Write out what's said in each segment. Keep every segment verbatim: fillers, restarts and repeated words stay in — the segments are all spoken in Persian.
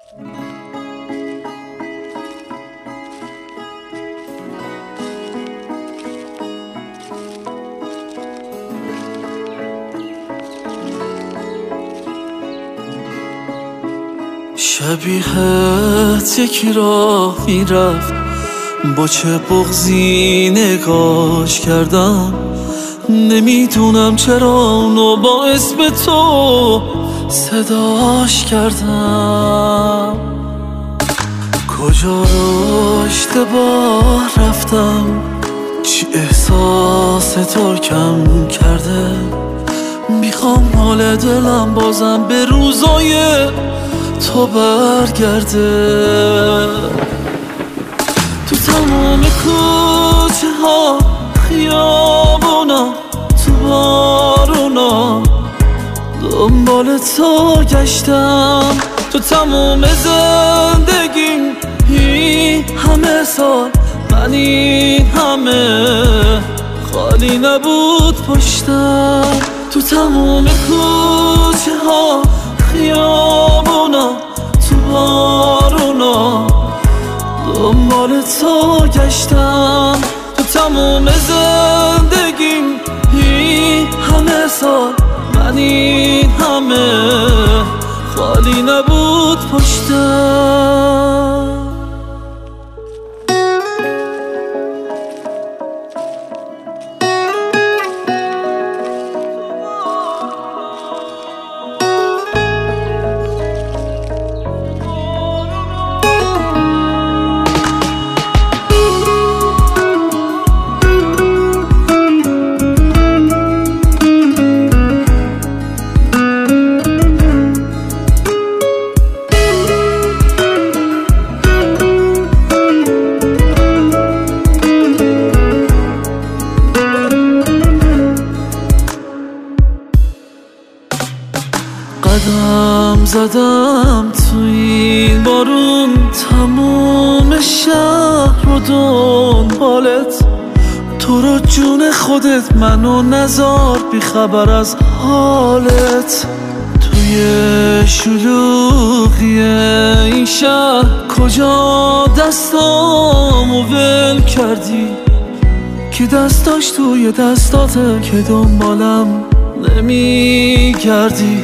شبیهت یکی راه میرفت، با چه بغضی نگاش کردم. نمیدونم چرا اونو با اسم تو صداش کردم. کجا رو اشتباه رفتم، چی احساس تو کم کرده. میخوام حال دلم بازم به روزای تو برگرده. تو تمام کوچه ها، خیابونا، تو بارونا دنبال تو گشتم. تو تمام زندگیم این همه سال، من این همه خالی نبود پشتم. تو تمام کوچه ها، خیابونا، تو بارونا دنبال تو گشتم. تو تمام زندگیم این همه سال، من این همه خالی نبود پشتم. قدم زدم تو این بارون، تموم شهر رو دنبالت. تو رو جون خودت منو نذار بی خبر از حالت. توی شلوغی این شهر کجا دستامو ول کردی؟ کی دستاش توی دستاته که دنبالم نمی گردی؟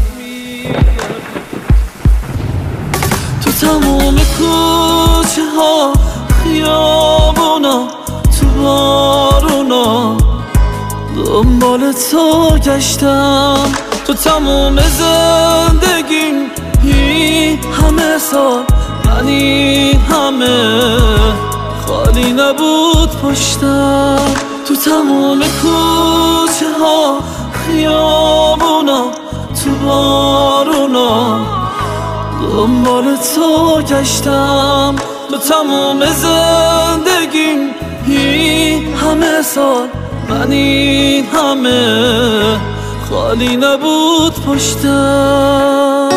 تو تموم کوچه ها، خیابونا، تو بارونا دنبال تو گشتم. تو تموم زندگیم این همه سال، من این همه خالی نبود پشتم. تو تموم کوچه ها، خیابونا، تو بارونا دنبال تو گشتم. تو تموم زندگیم این همه سال، من این همه خالی نبود پشتم.